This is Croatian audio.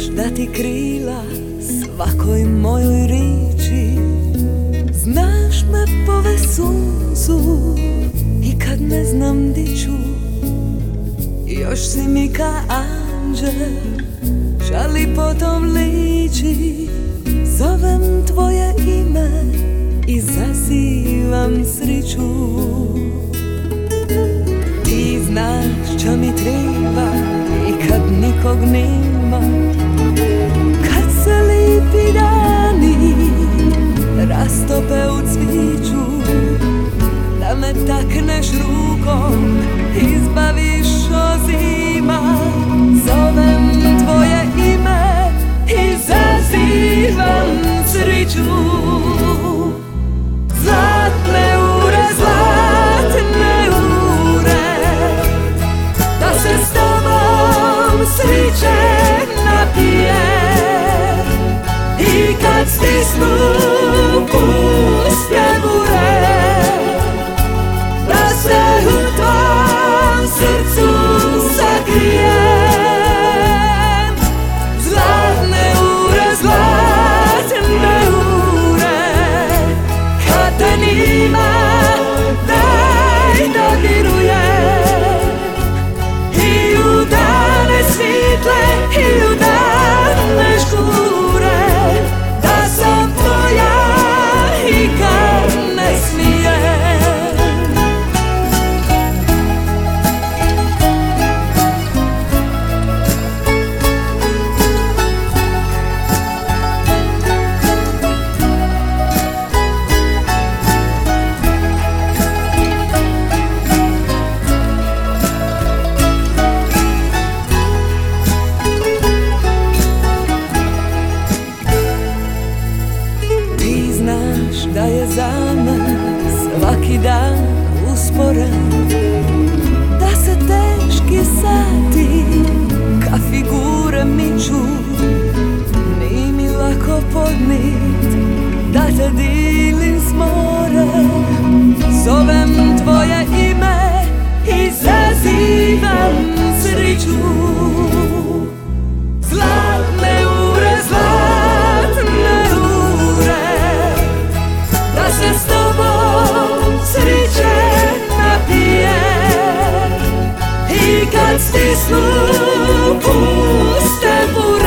da ti krila svakoj mojoj riči. Znaš me povest suncu i kad ne znam di ću. Još si mi ka anđel, žali potom liči. Zovem tvoje ime i zazivam sriću. Ti znaš čo mi treba i kad nikog nima. Kad se lipi dani rastope u cviću, da me takneš rukom, izbaviš od zima. Zovem tvoje ime i zazivam sriću. Zlatne ure, zlatne ure, da se s tobom sriće napije. I kad stisnu puste bure, da se u tvom srcu sakrijem. Zlatne ure, zlatne ure, kad te nima, daj da mirujem. I u dane svitle, i u dane žure, da sam tvoja i kad ne smijem. Da je za me svaki dan usporen, da se teški sati ka figure miču. Nije mi lako podnit da te dilim s morem. Zovem tvoje ime i zazivam sriću. Zlatne ure, zlatne ure, da se s tobom sriće napije. I kad stisnu puste bure,